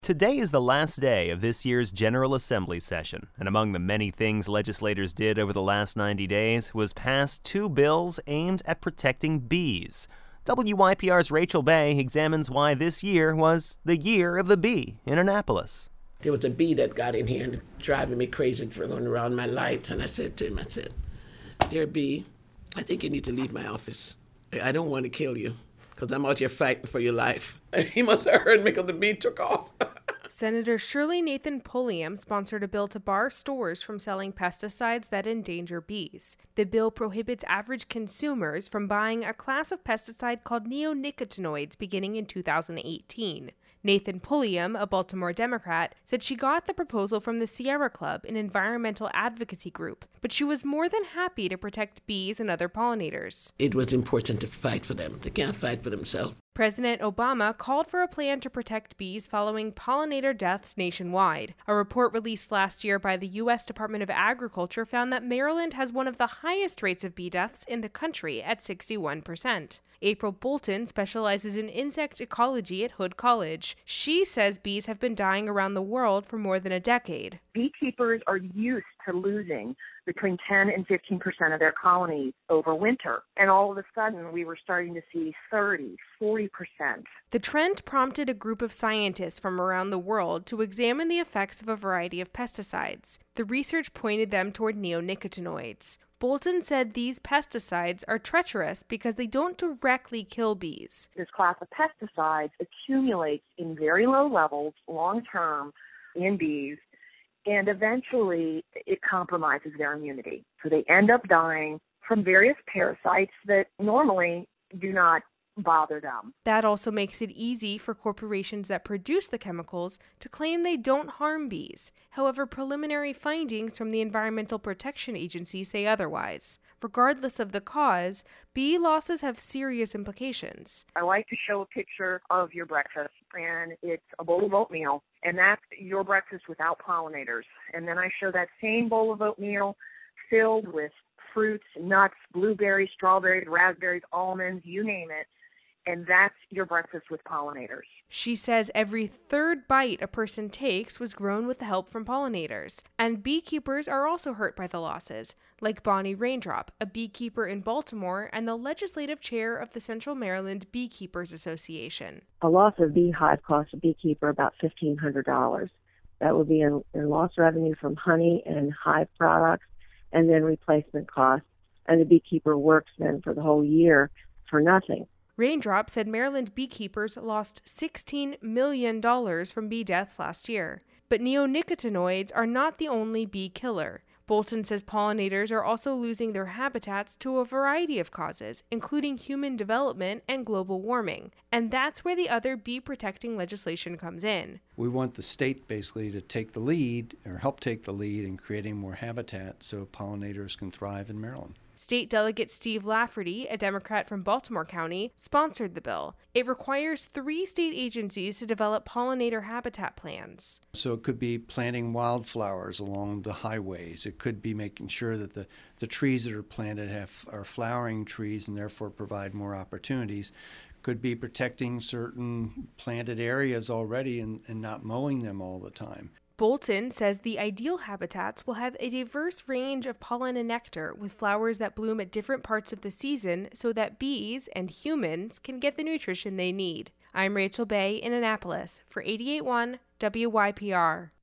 Today is the last day of this year's General Assembly session, and among the many things legislators did over the last 90 days was pass two bills aimed at protecting bees. WYPR's Rachel Bay examines why this year was the year of the bee in Annapolis. There was a bee that got in here and driving me crazy for going around my lights, and I said to him, "Dear bee, I think you need to leave my office. I don't want to kill you, because I'm out here fighting for your life." He must have heard me because the bee took off. Senator Shirley Nathan Pulliam sponsored a bill to bar stores from selling pesticides that endanger bees. The bill prohibits average consumers from buying a class of pesticide called neonicotinoids beginning in 2018. Nathan Pulliam, a Baltimore Democrat, said she got the proposal from the Sierra Club, an environmental advocacy group, but she was more than happy to protect bees and other pollinators. It was important to fight for them. They can't fight for themselves. President Obama called for a plan to protect bees following pollinator deaths nationwide. A report released last year by the U.S. Department of Agriculture found that Maryland has one of the highest rates of bee deaths in the country at 61%. April Bolton specializes in insect ecology at Hood College. She says bees have been dying around the world for more than a decade. Beekeepers are used to losing between 10 and 15% of their colonies over winter. And all of a sudden, we were starting to see 30, 40%. The trend prompted a group of scientists from around the world to examine the effects of a variety of pesticides. The research pointed them toward neonicotinoids. Bolton said these pesticides are treacherous because they don't directly kill bees. This class of pesticides accumulates in very low levels, long-term, in bees, and eventually it compromises their immunity. So they end up dying from various parasites that normally do not bother them. That also makes it easy for corporations that produce the chemicals to claim they don't harm bees. However, preliminary findings from the Environmental Protection Agency say otherwise. Regardless of the cause, bee losses have serious implications. I like to show a picture of your breakfast, and it's a bowl of oatmeal, and that's your breakfast without pollinators. And then I show that same bowl of oatmeal filled with fruits, nuts, blueberries, strawberries, raspberries, almonds, you name it. And that's your breakfast with pollinators. She says every third bite a person takes was grown with the help from pollinators. And beekeepers are also hurt by the losses, like Bonnie Raindrop, a beekeeper in Baltimore and the legislative chair of the Central Maryland Beekeepers Association. A loss of beehive costs a beekeeper about $1,500. That would be in lost revenue from honey and hive products, and then replacement costs. And the beekeeper works then for the whole year for nothing. Raindrop said Maryland beekeepers lost $16 million from bee deaths last year. But neonicotinoids are not the only bee killer. Bolton says pollinators are also losing their habitats to a variety of causes, including human development and global warming. And that's where the other bee-protecting legislation comes in. We want the state basically to take the lead, or help take the lead in creating more habitat so pollinators can thrive in Maryland. State Delegate Steve Lafferty, a Democrat from Baltimore County, sponsored the bill. It requires 3 state agencies to develop pollinator habitat plans. So it could be planting wildflowers along the highways. It could be making sure that the trees that are planted are flowering trees and therefore provide more opportunities. Could be protecting certain planted areas already and not mowing them all the time. Bolton says the ideal habitats will have a diverse range of pollen and nectar with flowers that bloom at different parts of the season so that bees and humans can get the nutrition they need. I'm Rachel Bay in Annapolis for 88.1 WYPR.